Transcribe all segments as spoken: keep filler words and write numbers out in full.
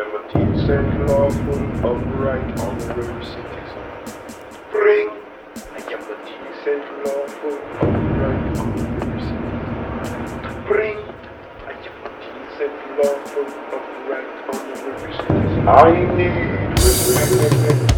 am a decent, lawful, upright, honorary citizen. Bring. I am a decent, lawful, upright, honorary citizen. Bring. I am a decent, lawful, upright, honorary citizen. I need respect.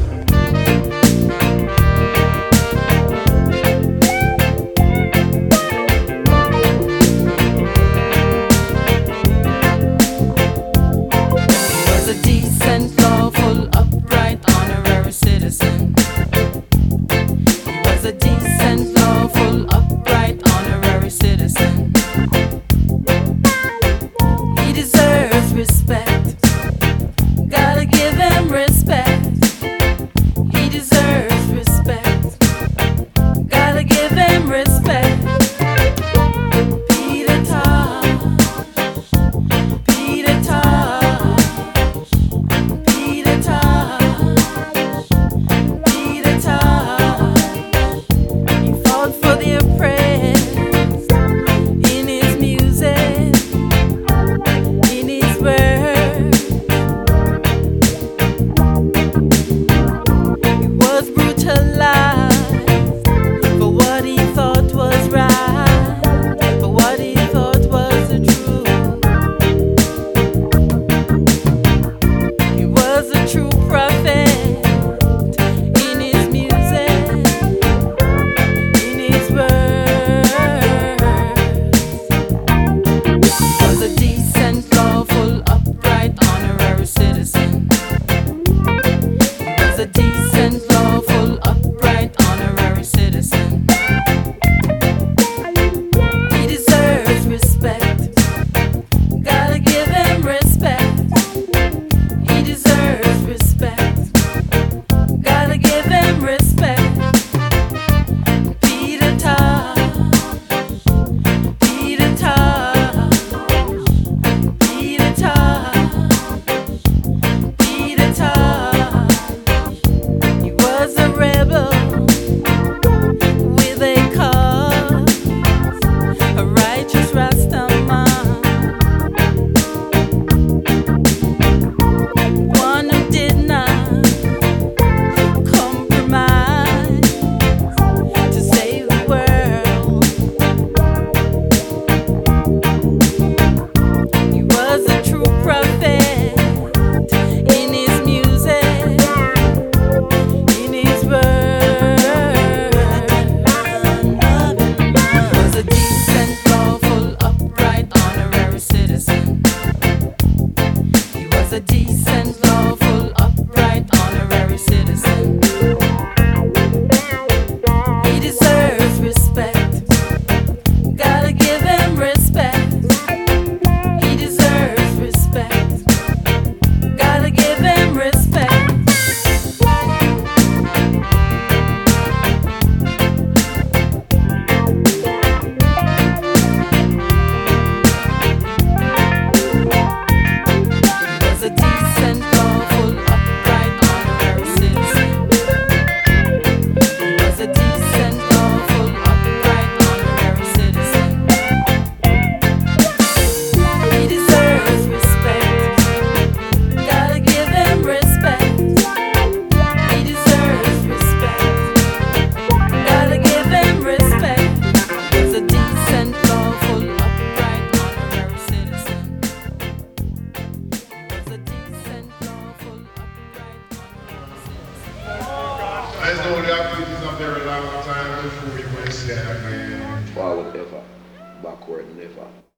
I know the activities a very long time before we will see that again. Forward ever, backward never.